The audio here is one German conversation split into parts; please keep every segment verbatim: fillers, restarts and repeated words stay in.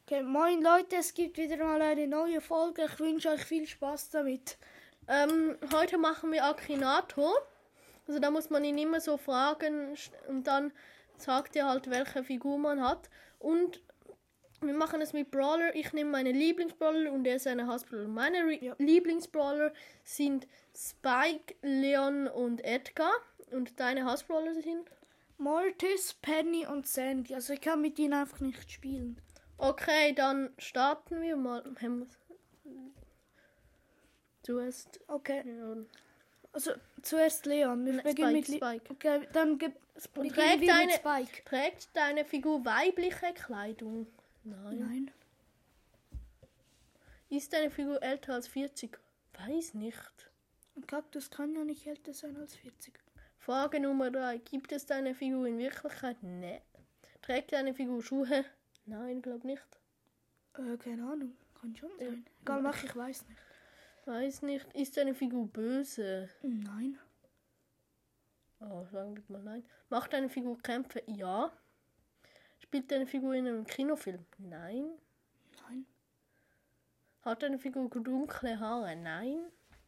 Okay, moin Leute, es gibt wieder mal eine neue Folge. Ich wünsche euch viel Spaß damit. Ähm, heute machen wir Akinator. Also da muss man ihn immer so fragen und dann sagt er halt, welche Figur man hat. Und wir machen es mit Brawler. Ich nehme meine Lieblingsbrawler und er seine Hassbrawler. Meine Re- Ja. Lieblingsbrawler sind Spike, Leon und Edgar. Und deine Hassbrawler sind? Mortis, Penny und Sandy. Also ich kann mit ihnen einfach nicht spielen. Okay, dann starten wir mal. Zuerst. Okay, Leon. also zuerst Leon. Wir Ne, beginnen mit Spike, Le- Spike. Okay, dann ge- Und beginnen trägt wir deine, mit Spike. trägt deine Figur weibliche Kleidung? Nein. Nein. Ist deine Figur älter als vierzig? Weiß nicht. Ein Kaktus kann ja nicht älter sein als vierzig. Frage Nummer drei. Gibt es deine Figur in Wirklichkeit? Nein. Trägt deine Figur Schuhe? Nein, glaub nicht. Äh, keine Ahnung. Kann schon sein. Egal, mach, ich weiß nicht. Weiß nicht. Ist deine Figur böse? Nein. Oh, sagen wir mal nein. Macht deine Figur Kämpfe? Ja. Spielt deine Figur in einem Kinofilm? Nein. Nein. Hat deine Figur dunkle Haare? Nein.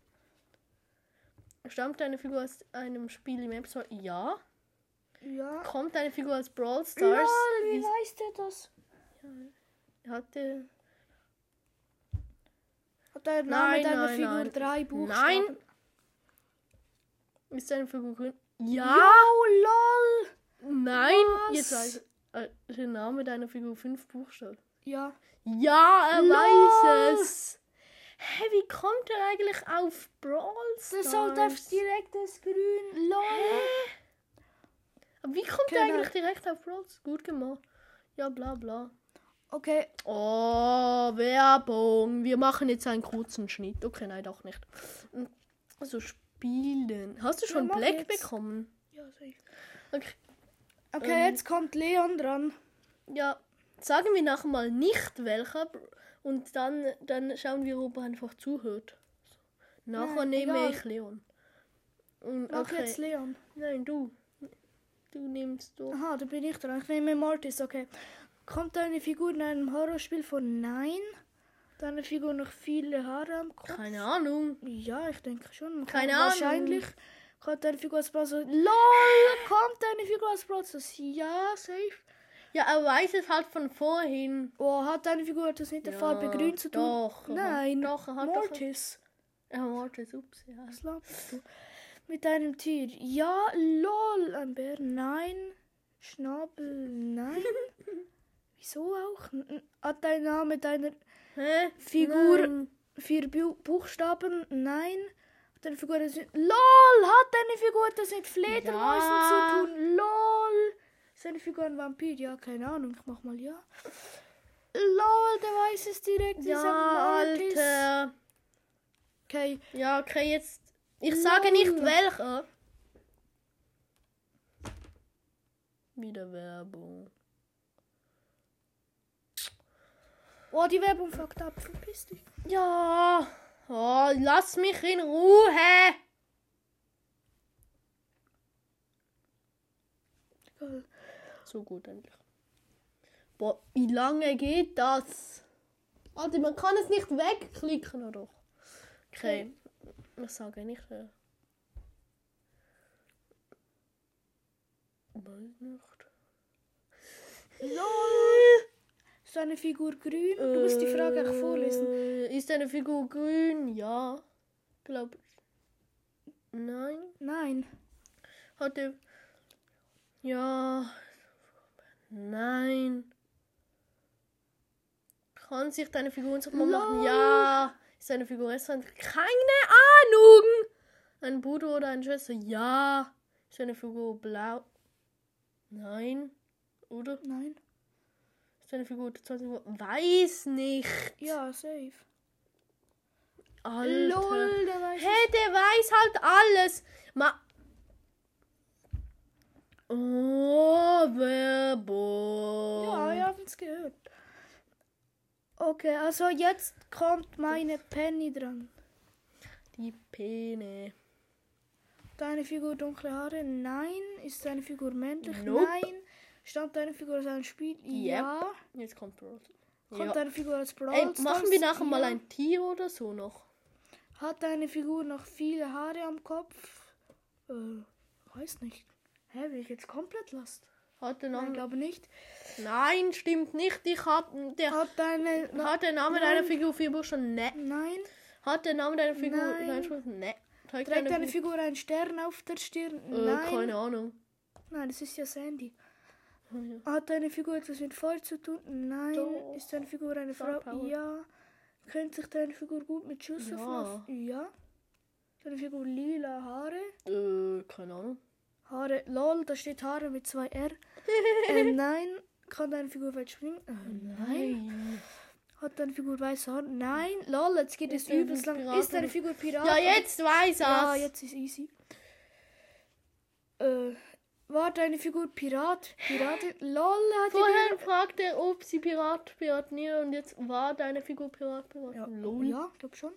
Stammt deine Figur aus einem Spiel im App Store? Ja. Ja. Kommt deine Figur aus Brawl Stars? Lol, wie Ist- weiß der das? Hatte... Hat der Name Nein, deiner nein, Figur nein. drei Buchstaben? Nein. Ist deine Figur grün? Ja. Jo, lol. Nein. Was? Jetzt weiß ich. Äh, ist der Name deiner Figur fünf Buchstaben? Ja. Ja, er Lol. weiß es. Hä, wie kommt er eigentlich auf Brawl Stars? Das halt einfach direkt das Grün. Lol. Aber wie kommt er Genau. eigentlich direkt auf Brawl Stars? Gut gemacht. Ja, bla bla. Okay. Oh, Werbung. Wir machen jetzt einen kurzen Schnitt. Okay, nein, doch nicht. Also spielen. Hast du schon mach Black jetzt. bekommen? Ja, safe. Okay. Okay, Ähm. jetzt kommt Leon dran. Ja, sagen wir nachher mal nicht welcher und dann, dann schauen wir, ob er einfach zuhört. So. Nachher Nein, nehme egal. ich Leon. Und, Mach okay. jetzt Leon. Nein, du. Du nimmst du. Aha, da bin ich dran. Ich nehme Mortis, okay. Kommt deine Figur in einem Horrorspiel von Nein? Deine Figur noch viele Haare am Kopf? Keine Ahnung. Ja, ich denke schon. Man Keine kann- Ahnung. Wahrscheinlich kommt deine Figur als Browser. LOL! Kommt deine Figur als Browser? Ja, safe. Ja, er weiß es halt von vorhin. Oh, hat deine Figur etwas mit der Ja, Farbe grün zu tun? doch, er hat- Nein. doch, er hat doch- Mortis. Ja, warte, ups. Ja. Was laberst du? Mit deinem Tier. Ja, lol. Ein Bär. Nein. Schnabel. Nein. Wieso auch? N- n- Hat dein Name deiner Hä? Figur Nein. vier Bu Buchstaben? Nein. Hat deine Figur das mit... LOL! Hat deine Figur das mit Fledermäusen Ja. zu tun? LOL! Ist deine Figur ein Vampir? Ja, keine Ahnung. Ich mach mal ja. LOL, der weiß es direkt. Ist ein Ja, Mortis. Alter. Okay. Ja, okay, jetzt. Ich sage nicht Lol. welcher. Wieder Werbung. Oh, die Werbung fuckt ab. Verpiss dich. Ja. Oh, lass mich in Ruhe. Egal. So gut endlich. Boah, wie lange geht das? Alter, man kann es nicht wegklicken, oder doch? Okay. Ich sage nicht. Äh. Weiß nicht. LOL! Ist deine Figur grün? Du musst die Frage auch vorlesen. Äh, Ist deine Figur grün? Ja. Glaub ich. Nein. Nein. Hat er. Ja. Nein. Kann sich deine Figur unsichtbar machen? Lol. Ja. Ist deine Figur restaurant? Keine Ahnung. Ein Bruder oder eine Schwester? Ja. Ist deine Figur blau? Nein. Oder? Nein. Ist deine Figur zwanzig Uhr? Weiß nicht. Ja, safe. Alter. LOL, der weiß Hey, der weiß halt alles. Ma oh, Werbung. Ja, ich hab's gehört. Okay, also jetzt kommt meine Penny dran. Die Pene. Deine Figur dunkle Haare? Nein. Ist deine Figur männlich? Nope. Nein. Stammt deine Figur aus einem Spiel? Yep. Ja. Jetzt kommt Brawl. Kommt Ja. deine Figur aus Brawl Ey, Stars? machen wir nachher mal Ja. ein Tier oder so noch? Hat deine Figur noch viele Haare am Kopf? Äh, weiß nicht. Hä, bin ich jetzt komplett lost? Hat der Nein, Name... glaube nicht. Nein, stimmt nicht. Ich hab, der, Hat deine... Na, hat der Name nein. deiner Figur vier Buchstaben? Ne. Nein. Hat der Name deiner Figur... Nein. Nein. Buchstaben? Ne. Trägt Trägt deine deine Figur... Figur einen Stern auf der Stirn? Äh, Nein. keine Ahnung. Nein, das ist ja Sandy. Oh, ja. Hat deine Figur etwas mit Feuer zu tun? Nein. Doch. Ist deine Figur eine Star Frau? Power. Ja. Kennt sich deine Figur gut mit Schussauflauf? Ja. Ja. Deine Figur lila Haare? Äh, keine Ahnung. Haare, lol, da steht Haare mit zwei R. äh, nein. Kann deine Figur weit springen? Äh, nein. Hat deine Figur weiße Haare? Nein. Lol, jetzt geht es Jetzt ist übelst es lang. Pirat Ist deine oder- Figur Pirat? Ja, jetzt weiß Ja, er's. jetzt ist easy. Äh, war deine Figur Pirat? Piratin? Lol, hat die Vorher fragte er, ob sie Pirat, Piratinier und jetzt war deine Figur Pirat, Pirat. Ja, Lol. ja, glaub schon.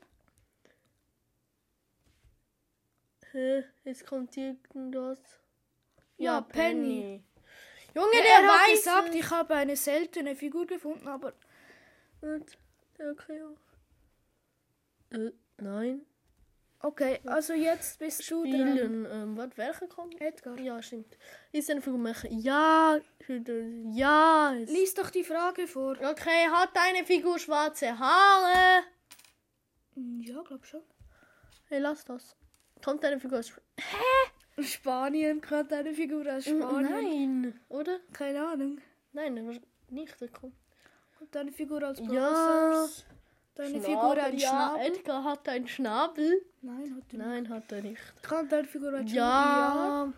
Hä, jetzt kommt irgendwas. Ja, Penny. Junge, Ja, der er hat weiß gesagt, es. ich habe eine seltene Figur gefunden, aber Und, okay. Äh, nein. okay, also jetzt bist du dran. Spielen, ähm, was, welcher kommt? Edgar. Ja, stimmt. Ist eine Figur Mädchen? Ja, ja. es- Lies doch die Frage vor. Okay, hat deine Figur schwarze Haare? Ja, glaub schon. Hey, lass das. Kommt deine Figur aus Spanien, kann deine Figur aus Spanien? Nein, oder? Keine Ahnung. Nein, aber nicht. Der kommt. Kommt deine Figur aus Ja. Browsers? Deine Figur ein ja, Schnabel? Edgar hat einen Schnabel. Nein, hat er nicht. Nein, hat er nicht. Kann deine Figur ein Schnabel? Ja.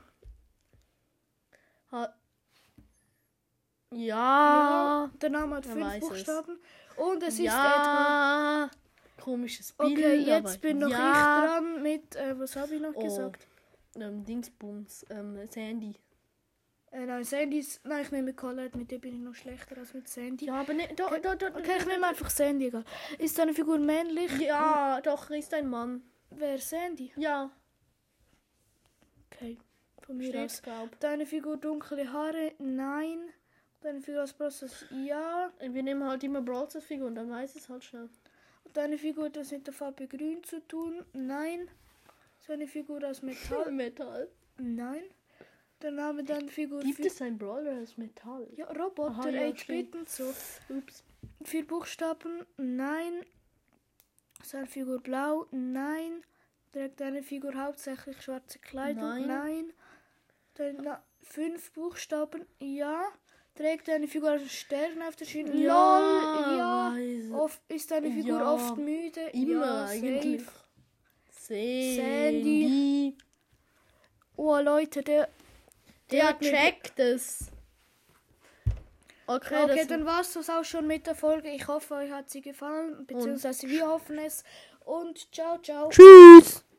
Hat. Ja. Ja. Der Name hat Er fünf weiß es. Buchstaben. Und es ist Edgar. Ja. Komisches Bild. Okay, jetzt aber bin noch ja. ich dran mit, äh, was habe ich noch Oh. gesagt? Ähm, Dingsbums. Ähm, Sandy. Äh, nein, Sandy ist, nein, ich nehme Colette, mit der bin ich noch schlechter als mit Sandy. Ja, aber ne, da, da, da, Okay, ich nehme einfach Sandy, egal. Ist deine Figur männlich? Ja, doch, ist ein Mann. Wer Sandy? Ja, Okay, von mir steht, aus. glaub. Deine Figur dunkle Haare? Nein. Deine Figur aus Process? Ja. Wir nehmen halt immer Brawl Stars Figur und dann weiß es halt schnell. Deine Figur hat das mit der Farbe grün zu tun? Nein. Seine Figur aus Metall? Metall. Nein. Der Name deiner Figur? Gibt vier- es ein Brawler aus Metall? Ja, Roboter, Aha, ja, acht Bit und so. Ups. Vier Buchstaben? Nein. Seine Figur blau? Nein. Trägt deine Figur hauptsächlich schwarze Kleidung? Nein. Nein. Dein Na fünf Buchstaben? Ja. Trägt deine Figur einen Stern auf der Stirn? Ja, Lol, ja. weiß. Oft, ist deine Figur Ja. oft müde? Immer ja, eigentlich. safe. Sandy. Sandy. Oh Leute, der... Der hat mir- checkt es. Okay, Okay, das dann war es das auch schon mit der Folge. Ich hoffe, euch hat sie gefallen, beziehungsweise wir hoffen es. Und ciao, ciao. Tschüss.